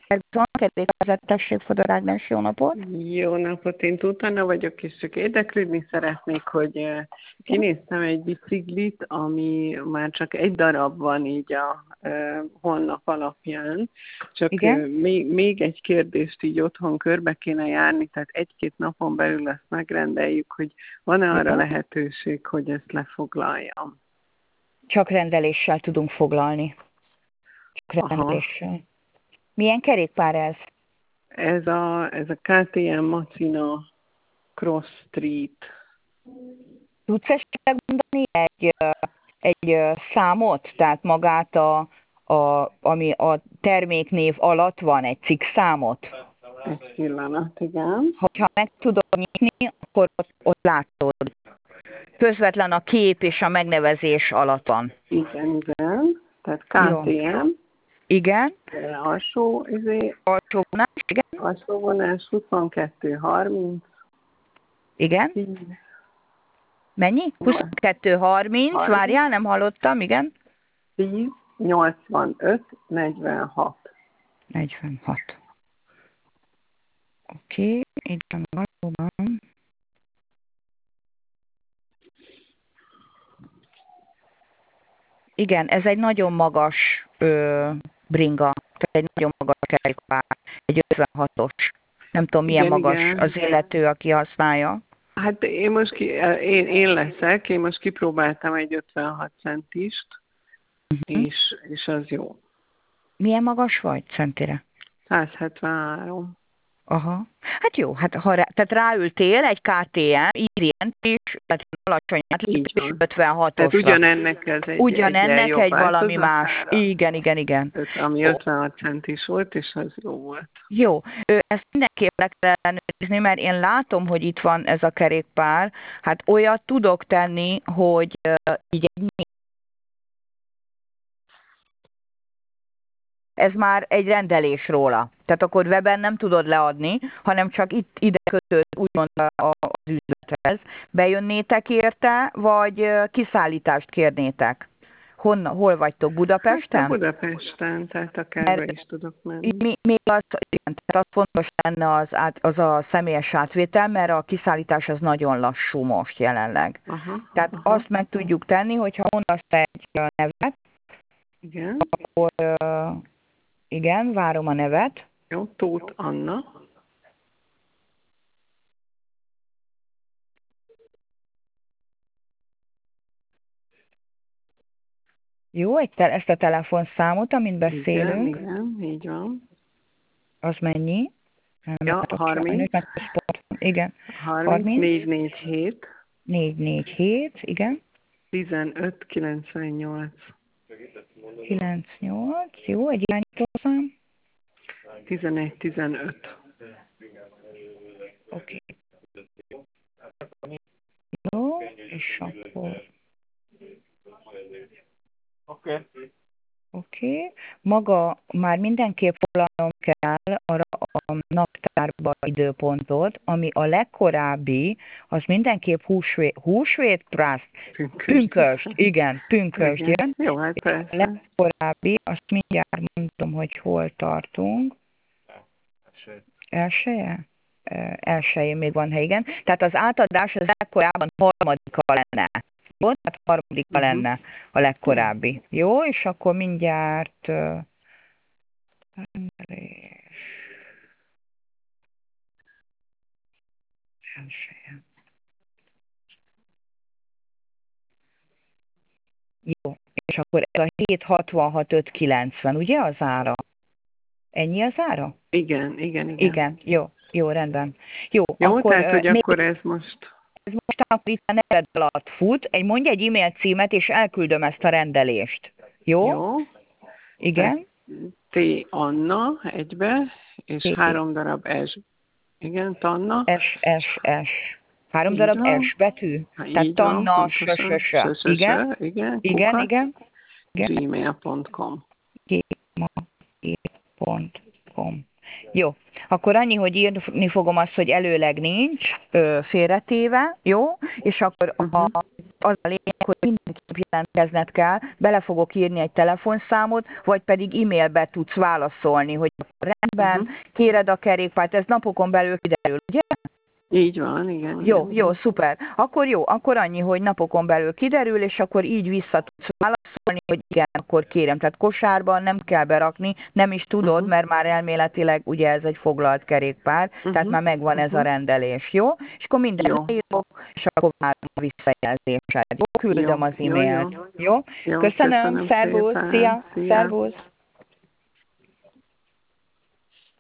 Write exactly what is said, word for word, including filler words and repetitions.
Gergely, kerékvezetesség, Fodor Ágnes, jó napot! Jó napot, én Tutanna vagyok, és csak érdeklődni szeretnék, hogy eh, kinéztem egy biciklit, ami már csak egy darab van így a eh, honlap alapján, csak eh, még, még egy kérdést így otthon körbe kéne járni, tehát egy-két napon belül ezt megrendeljük, hogy van-e arra Igen. lehetőség, hogy ezt lefoglaljam. Csak rendeléssel tudunk foglalni. Csak Aha. rendeléssel. Milyen kerékpár ez? Ez a, ez a ká té em Macina Cross Street. Tudsz esetleg mondani egy, egy számot, tehát magát, a, a, ami a terméknév alatt van, egy cikkszámot? Egy pillanat, igen. Hogyha meg tudod nyitni, akkor ott, ott látod. Közvetlen a kép és a megnevezés alatt van. Igen, igen. Tehát ká té em. Jó. Igen. Alsó, izé, alsó vonás, igen. Alsó vonás huszonkettő harminc. Igen. tíz. Mennyi? huszonkettő harminc, várjál, nem hallottam, igen. tíz nyolcvanöt negyvenhat. negyvenhat. Oké, okay. Így van valóban. Igen, ez egy nagyon magas ö, bringa, tehát egy nagyon magas kerékpár, egy ötvenhatos. Nem tudom, milyen igen, magas igen. az illető, aki használja. Hát én most ki, én, én leszek, én most kipróbáltam egy ötvenhat centist, uh-huh. és, és az jó. Milyen magas vagy centire? száz hetvenhárom. Aha. Hát jó, hát ha rá, tehát ráültél egy ká té em, írjent is, tehát alacsonyát lépés ötvenhatosra. Tehát ugyanennek ez egy Ugyanennek egy, egy valami más. Igen, igen, igen. Öt, ami ötvenhat centis volt, és az jó volt. Jó. Ezt mindenképp le kell ellenőrizni, mert én látom, hogy itt van ez a kerékpár. Hát olyat tudok tenni, hogy uh, így egy ez már egy rendelés róla. Tehát akkor weben nem tudod leadni, hanem csak itt ide kötött úgymond az üzlethez. Bejönnétek érte, vagy kiszállítást kérnétek? Honna, hol vagytok? Budapesten? Hát Budapesten, tehát akár be is tudok menni. Mi, még az, igen, tehát az fontos lenne az, át, az a személyes átvétel, mert a kiszállítás az nagyon lassú most jelenleg. Aha, tehát aha. Azt meg tudjuk tenni, hogyha mondasz egy nevet, igen. akkor uh, igen, várom a nevet. Jó, Tóth Anna. Jó, egy te, ezt a telefonszámot, amint beszélünk. Igen, igen, így van. Az mennyi? Nem, ja, harminc. Igen. harminc, négy négy hét. négy négy hét, igen. tizenöt kilencvennyolc. kilencvennyolc, jó, egy irányítószám. tizenegy tizenöt. Oké. Okay. Jó, és akkor... Oké. Okay. Oké. Okay. Maga már mindenképp foglalnom kell arra a naptárba időpontot, ami a legkorábbi, az mindenképp húsvét, húsvét, prász, pünköst, igen, pünköst jön. Jó, hát persze. A legkorábbi, azt mindjárt mondom, hogy hol tartunk. Elsője? Elsőjén még van hely, igen. Tehát az átadás az legkorábban harmadika lenne. Jó? Tehát harmadika uh-huh. lenne a legkorábbi. Jó? És akkor mindjárt... Uh, elsője. Jó. És akkor ez a hét hatvanhat öt kilencven, ugye az ára? Ennyi az ára? Igen, igen, igen. Igen, jó, jó, rendben. Jó, jó akkor, tehát, hogy még, akkor ez most... Ez most akkor itt a neved alatt fut. Egy, mondj egy e-mail címet, és elküldöm ezt a rendelést. Jó? Jó. Igen? T. Anna egybe, és T. három darab S. Igen, Tanna. S, S, S. Három így darab van. S betű? Ha, tehát Tanna, S, S, S. Igen? Igen, igen, igen. gmail pont com. gmail pont com. Jó, Akkor annyi, hogy írni fogom azt, hogy előleg nincs, ö, félretéve, jó? És akkor a, Uh-huh. az a lényeg, hogy mindenképp jelentkezned kell, bele fogok írni egy telefonszámot, vagy pedig e-mailbe tudsz válaszolni, hogy rendben, Uh-huh. kéred a kerékpárt, ez napokon belül kiderül, ugye? Így van, igen. Jó, igen. jó, szuper. Akkor jó, akkor annyi, hogy napokon belül kiderül, és akkor így vissza tudsz válaszolni, hogy igen, akkor kérem. Tehát kosárban nem kell berakni, nem is tudod, Uh-huh. mert már elméletileg ugye ez egy foglalt kerékpár, uh-huh. tehát már megvan uh-huh. ez a rendelés, jó? És akkor minden leírok, és akkor várom a visszajelzésed. Jó, küldöm jó, az e-mailt. Jó, jó. Jó? jó Köszönöm, köszönöm szervusz, szépen. szia, Szia. szervusz.